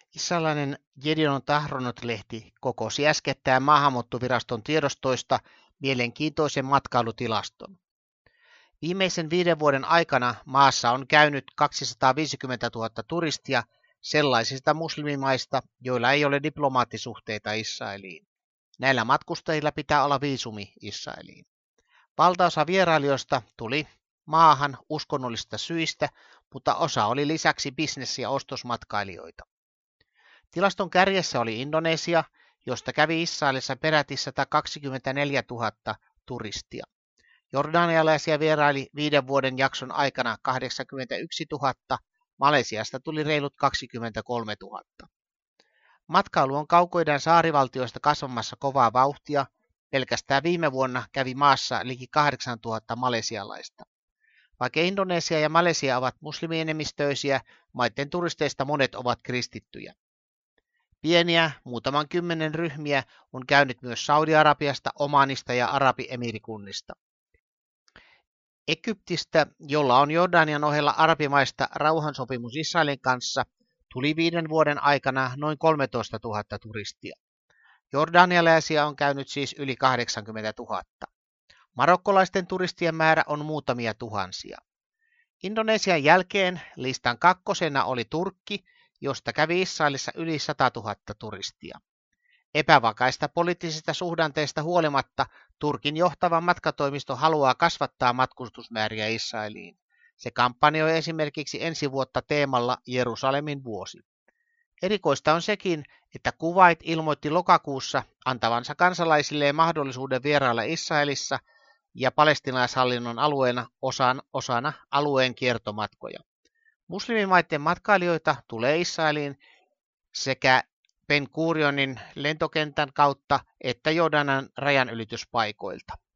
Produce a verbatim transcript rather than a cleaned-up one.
Israelilainen Yediot Ahronot-lehti kokosi äskettäin maahanmuuttoviraston tiedostoista mielenkiintoisen matkailutilaston. Viimeisen viiden vuoden aikana maassa on käynyt kaksisataaviisikymmentätuhatta turistia sellaisista muslimimaista, joilla ei ole diplomaattisuhteita Israeliin. Näillä matkustajilla pitää olla viisumi Israeliin. Valtaosa vierailijoista tuli maahan uskonnollisista syistä, mutta osa oli lisäksi bisnes- ja ostosmatkailijoita. Tilaston kärjessä oli Indonesia, josta kävi Israelissa peräti satakaksikymmentäneljätuhatta turistia. Jordanialaisia vieraili viiden vuoden jakson aikana kahdeksankymmentäyksituhatta, Malesiasta tuli reilut kaksikymmentäkolmetuhatta. Matkailu on Kaukoidän saarivaltioista kasvamassa kovaa vauhtia. Pelkästään viime vuonna kävi maassa liki kahdeksantuhatta malesialaista. Vaikka Indonesia ja Malesia ovat muslimienemmistöisiä, maiden turisteista monet ovat kristittyjä. Pieniä, muutaman kymmenen ryhmiä on käynyt myös Saudi-Arabiasta, Omanista ja Arabiemiirikunnista. Egyptistä, jolla on Jordanian ohella arabimaista rauhansopimus Israelin kanssa, tuli viiden vuoden aikana noin kolmetoistatuhatta turistia. Jordanialaisia on käynyt siis yli kahdeksankymmentätuhatta. Marokkolaisten turistien määrä on muutamia tuhansia. Indonesian jälkeen listan kakkosena oli Turkki, josta kävi Israelissa yli satatuhatta turistia. Epävakaista poliittisista suhdanteista huolimatta Turkin johtava matkatoimisto haluaa kasvattaa matkustusmääriä Israeliin. Se kampanjoi esimerkiksi ensi vuotta teemalla Jerusalemin vuosi. Erikoista on sekin, että Kuwait ilmoitti lokakuussa antavansa kansalaisilleen mahdollisuuden vierailla Israelissa ja palestiinalaishallinnon alueena osan, osana alueen kiertomatkoja. Muslimimaiden matkailijoita tulee Israeliin sekä Ben Gurionin lentokentän kautta että Jordanian rajanylityspaikoilta.